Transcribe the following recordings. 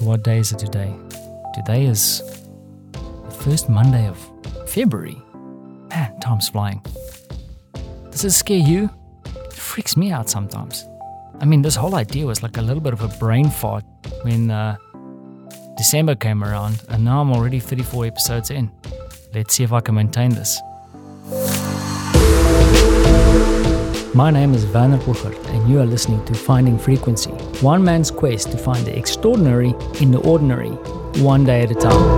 So what day is it today? Today is the first Monday of February. Man, time's flying. Does it scare you? It freaks me out sometimes. I mean, this whole idea was like a little bit of a brain fart when December came around, and now I'm already 34 episodes in. Let's see if I can maintain this. My name is Werner Buchert, and you are listening to Finding Frequency, one man's quest to find the extraordinary in the ordinary, one day at a time.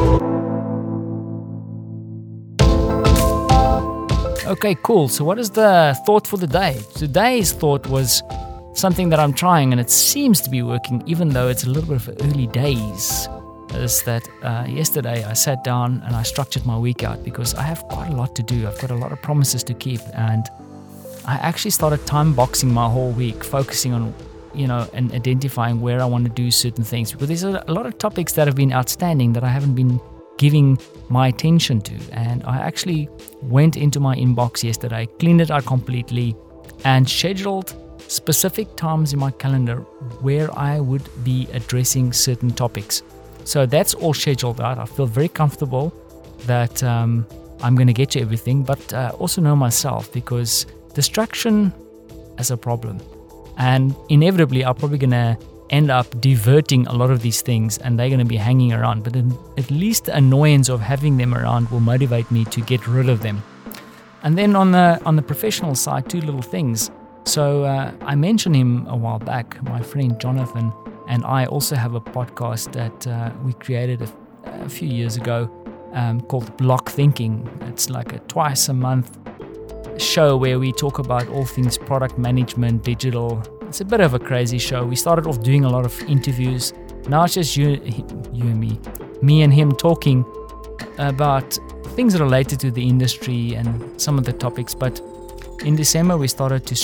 Okay, cool. So what is the thought for the day? Today's thought was something that I'm trying, and it seems to be working, even though it's a little bit of early days. Is that yesterday I sat down and I structured my week out because I have quite a lot to do. I've got a lot of promises to keep, and I actually started time boxing my whole week, focusing on, and identifying where I want to do certain things, because there's a lot of topics that have been outstanding that I haven't been giving my attention to. And I actually went into my inbox yesterday, cleaned it out completely, and scheduled specific times in my calendar where I would be addressing certain topics. So that's all scheduled out. I feel very comfortable that I'm going to get to everything, but also know myself, because distraction is a problem. And inevitably, I'm probably going to end up diverting a lot of these things, and they're going to be hanging around. But at least the annoyance of having them around will motivate me to get rid of them. And then on the professional side, two little things. So I mentioned him a while back, my friend Jonathan, and I also have a podcast that we created a few years ago called Block Thinking. It's like a twice a month show where we talk about all things product management, digital. It's a bit of a crazy show. We started off doing a lot of interviews. Now it's just you and me and him talking about things related to the industry and some of the topics. But in December we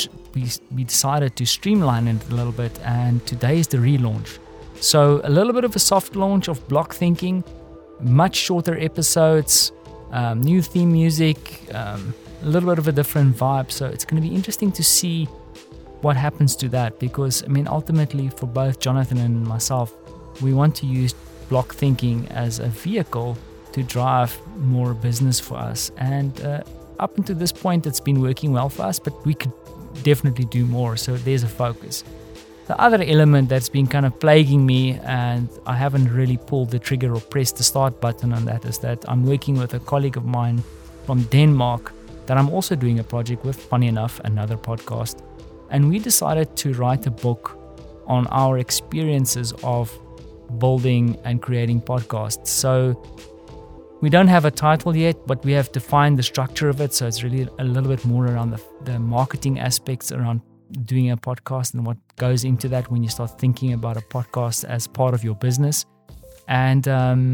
decided to streamline it a little bit, and today is the relaunch. So a little bit of a soft launch of Block Thinking, much shorter episodes, new theme music, a little bit of a different vibe. So it's going to be interesting to see what happens to that, because ultimately for both Jonathan and myself, we want to use Block Thinking as a vehicle to drive more business for us. And up until this point, it's been working well for us, but we could definitely do more. So there's a focus. The other element that's been kind of plaguing me, and I haven't really pulled the trigger or pressed the start button on that, is that I'm working with a colleague of mine from Denmark that I'm also doing a project with, funny enough, another podcast. And we decided to write a book on our experiences of building and creating podcasts. So we don't have a title yet, but we have defined the structure of it. So it's really a little bit more around the marketing aspects around doing a podcast and what goes into that when you start thinking about a podcast as part of your business. And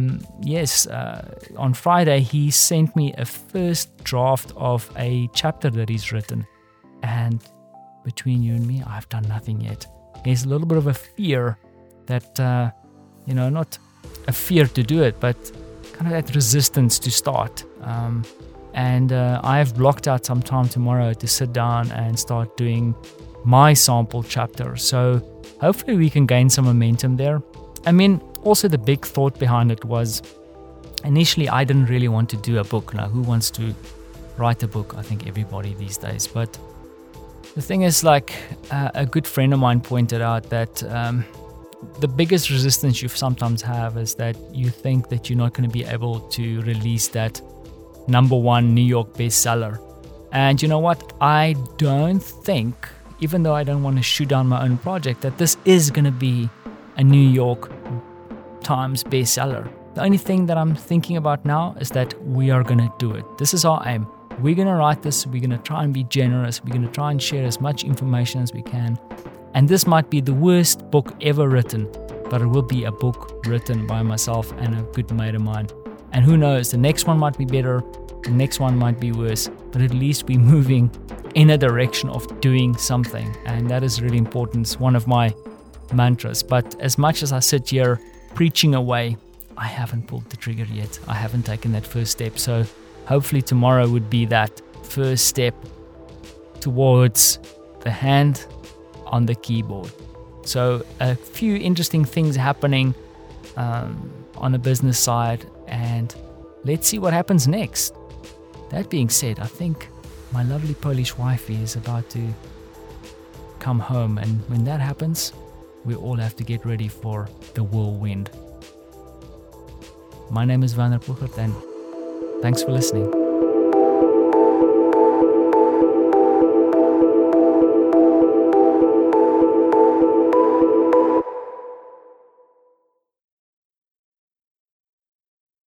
on Friday, he sent me a first draft of a chapter that he's written. And between you and me, I've done nothing yet. There's a little bit of a fear that, not a fear to do it, but kind of that resistance to start. And I've blocked out some time tomorrow to sit down and start doing my sample chapter. So hopefully we can gain some momentum there. Also the big thought behind it was, initially I didn't really want to do a book. Now, who wants to write a book? I think everybody these days. But the thing is, a good friend of mine pointed out that the biggest resistance you sometimes have is that you think that you're not going to be able to release that #1 New York bestseller. And you know what? I don't think, even though I don't want to shoot down my own project, that this is going to be a New York Times bestseller. The only thing that I'm thinking about now is that we are going to do it. This is our aim. We're going to write this. We're going to try and be generous. We're going to try and share as much information as we can. And this might be the worst book ever written, but it will be a book written by myself and a good mate of mine. And who knows, the next one might be better, the next one might be worse, but at least we're moving in a direction of doing something. And that is really important. It's one of my mantras. But as much as I sit here preaching away, I haven't pulled the trigger yet. I haven't taken that first step. So hopefully tomorrow would be that first step towards the hand on the keyboard. So a few interesting things happening. on a business side, and let's see what happens next. That being said, I think my lovely Polish wifey is about to come home, and when that happens, we all have to get ready for the whirlwind. My name is Werner Puchert, and thanks for listening.